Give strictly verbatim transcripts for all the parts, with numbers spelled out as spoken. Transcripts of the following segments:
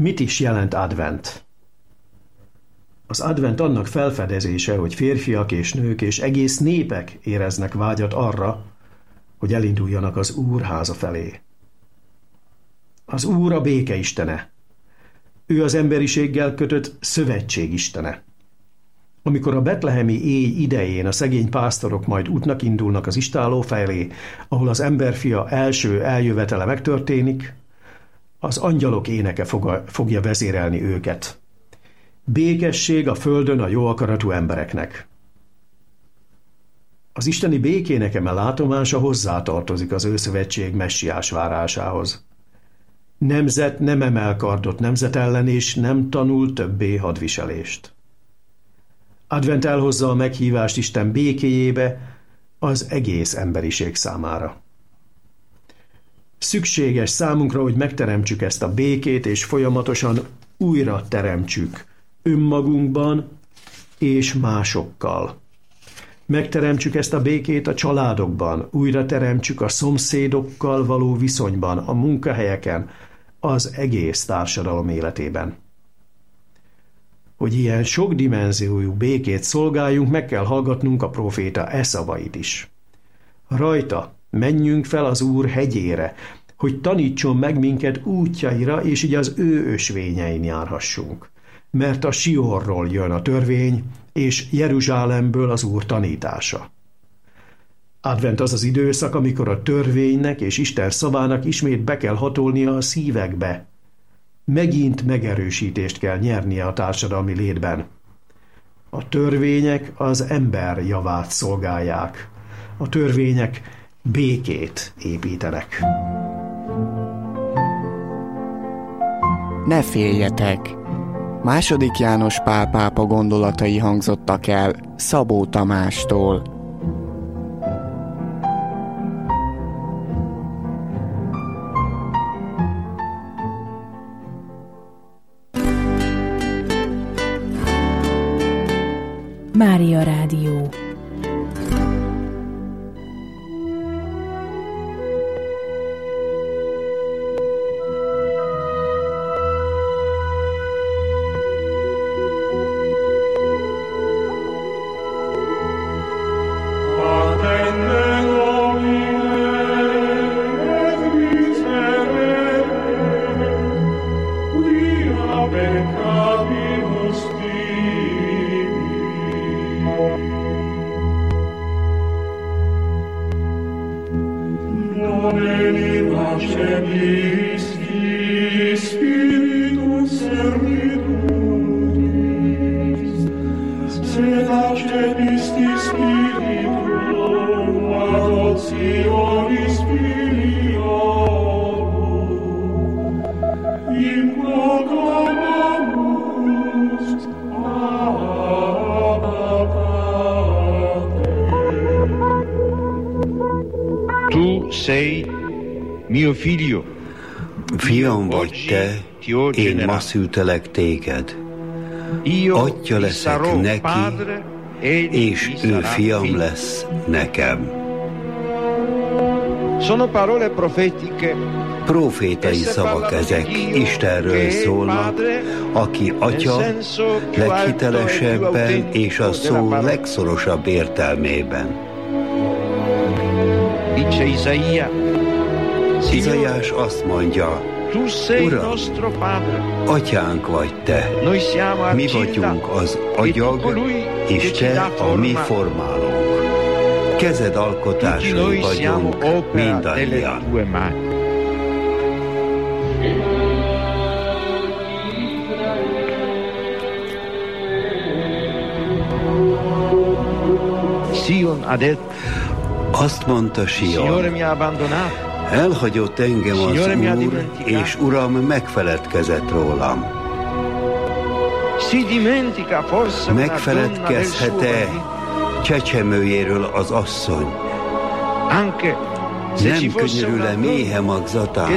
Mit is jelent advent? Az advent annak felfedezése, hogy férfiak és nők és egész népek éreznek vágyat arra, hogy elinduljanak az Úr háza felé. Az Úr a béke istene. Ő az emberiséggel kötött szövetség istene. Amikor a betlehemi éj idején a szegény pásztorok majd útnak indulnak az istálló felé, ahol az emberfia első eljövetele megtörténik, az angyalok éneke fogja vezérelni őket. Békesség a földön a jó akaratú embereknek. Az isteni békének eme látomása hozzátartozik az ő szövetség messiás várásához. Nemzet nem emel kardot nemzet ellen, és nem tanul többé hadviselést. Advent elhozza a meghívást Isten békéjébe az egész emberiség számára. Szükséges számunkra, hogy megteremtsük ezt a békét, és folyamatosan újra teremtsük önmagunkban és másokkal. Megteremtsük ezt a békét a családokban, újra teremtsük a szomszédokkal való viszonyban, a munkahelyeken, az egész társadalom életében. Hogy ilyen sokdimenziójú békét szolgáljunk, meg kell hallgatnunk a próféta e szavait is. Rajta menjünk fel az Úr hegyére, hogy tanítson meg minket útjaira, és így az ő ösvényein járhassunk. Mert a Siorról jön a törvény, és Jeruzsálemből az Úr tanítása. Advent az az időszak, amikor a törvénynek és Isten szavának ismét be kell hatolnia a szívekbe. Megint megerősítést kell nyernie a társadalmi létben. A törvények az ember javát szolgálják. A törvények békét építenek. Ne féljetek! Második János Pál pápa gondolatai hangzottak el Szabó Tamástól. Mária Rádió. Fiam vagy te, én ma szültelek téged. Atya leszek neki, és ő fiam lesz nekem. Profétai szavak ezek, Istenről szólnak, aki atya leghitelesebben és a szó legszorosabb értelmében. Izaiás azt mondja, Uram, atyánk vagy te, mi vagyunk az agyag, és te a mi formálónk. Kezed alkotásai vagyunk mindannyian. Azt mondta Sion, elhagyott engem az Úr, és Uram megfeledkezett rólam. Megfeledkezhet-e csecsemőjéről az asszony? Nem könyörül-e méhe magzatán?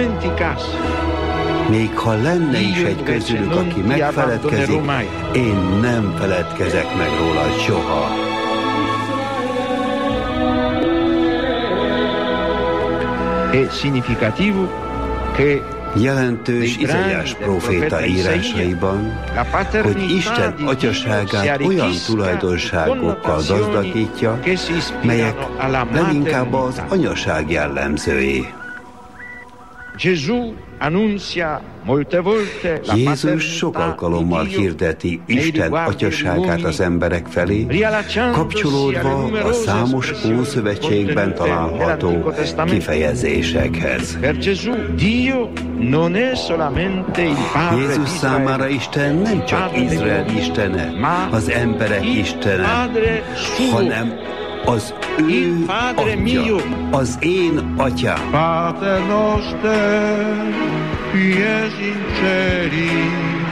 Még ha lenne is egy közülük, aki megfeledkezik, én nem feledkezek meg róla soha. Jelentős Izaiás próféta írásaiban, hogy Isten atyaságát olyan tulajdonságokkal gazdagítja, melyek leginkább az anyaság jellemzői. Jézus sok alkalommal hirdeti Isten atyaságát az emberek felé, kapcsolódva a számos Ószövetségben található kifejezésekhez. Jézus számára Isten nem csak Izrael istene, az emberek istene, hanem az ő atya, az én atyám. Pater noster, qui es in celi,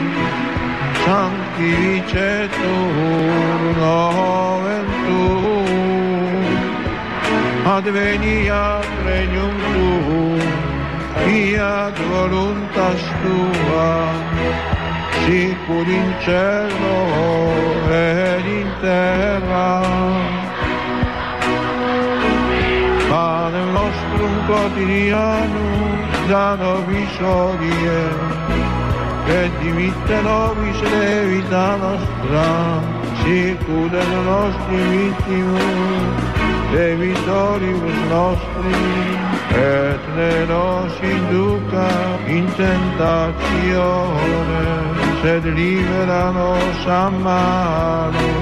sanctificetur nomen tuum, adveniat regnum tuum, fiat voluntas tua, sicur in cielo et in terra. Panem nostrum quotidianum da nobis hodie, et dimitte nobis debita nostra, sicut et nostri vittimus debitoribus nostri, et ne nos induca in tentatione, sed libera nos a malo.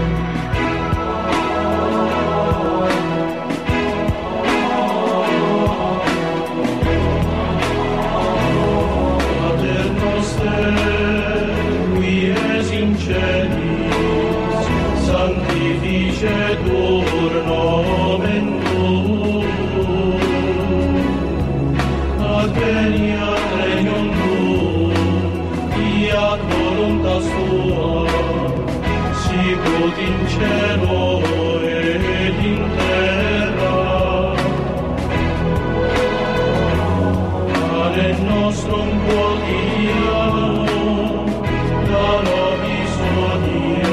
Sanctificetur nomen tuum, adveniat regnum tuum, fiat voluntas tua, sicut in cielo et in terra. Panem nostrum quotidianum da nobis hodie,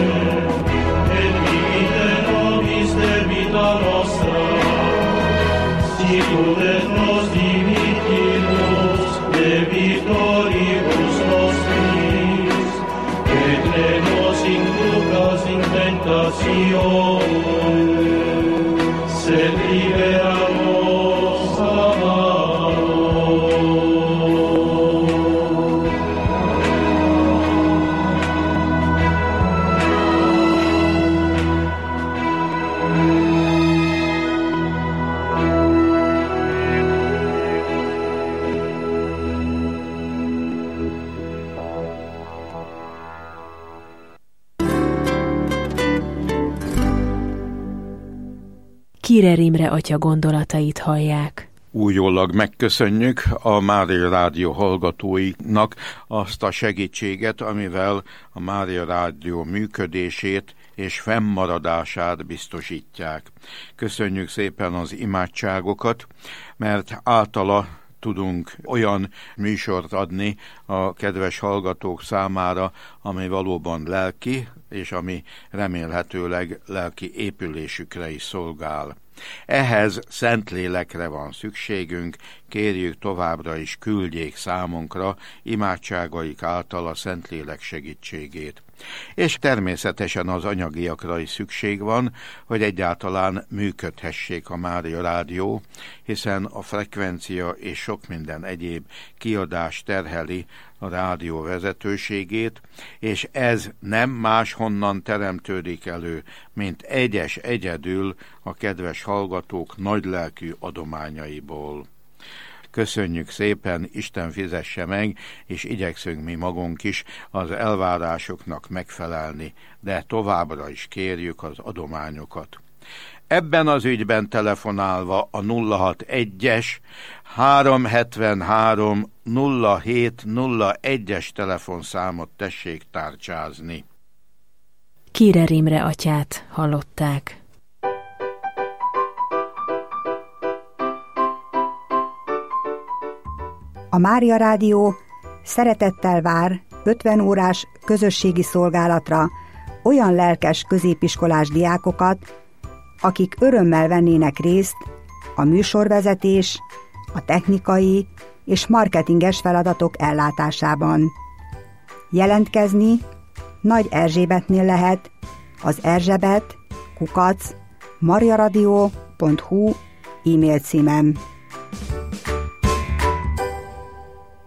debita nostra, sicut et nos dimittimus debitoribus nostris, et ne nos inducas in tentatione, sed libera nos a malo. Kirer Imre atya gondolatait hallják. Újólag megköszönjük a Mária Rádió hallgatóinak azt a segítséget, amivel a Mária Rádió működését és fennmaradását biztosítják. Köszönjük szépen az imádságokat, mert általa tudunk olyan műsort adni a kedves hallgatók számára, ami valóban lelki, és ami remélhetőleg lelki épülésükre is szolgál. Ehhez Szentlélekre van szükségünk, kérjük továbbra is küldjék számunkra imádságaik által a Szentlélek segítségét. És természetesen az anyagiakra is szükség van, hogy egyáltalán működhessék a Mária Rádió, hiszen a frekvencia és sok minden egyéb kiadás terheli a rádió vezetőségét, és ez nem máshonnan teremtődik elő, mint egyes egyedül a kedves hallgatók nagylelkű adományaiból. Köszönjük szépen, Isten fizesse meg, és igyekszünk mi magunk is az elvárásoknak megfelelni, de továbbra is kérjük az adományokat. Ebben az ügyben telefonálva a nulla hatvanegy-es háromszázhetvenhárom nulla hét nulla egyes telefonszámot tessék tárcsázni. Kirer Imre atyát hallották. A Mária Rádió szeretettel vár ötven órás közösségi szolgálatra olyan lelkes középiskolás diákokat, akik örömmel vennének részt a műsorvezetés, a technikai és marketinges feladatok ellátásában. Jelentkezni Nagy Erzsébetnél lehet az erzsebet kukac mariaradio pont hu e-mail címem.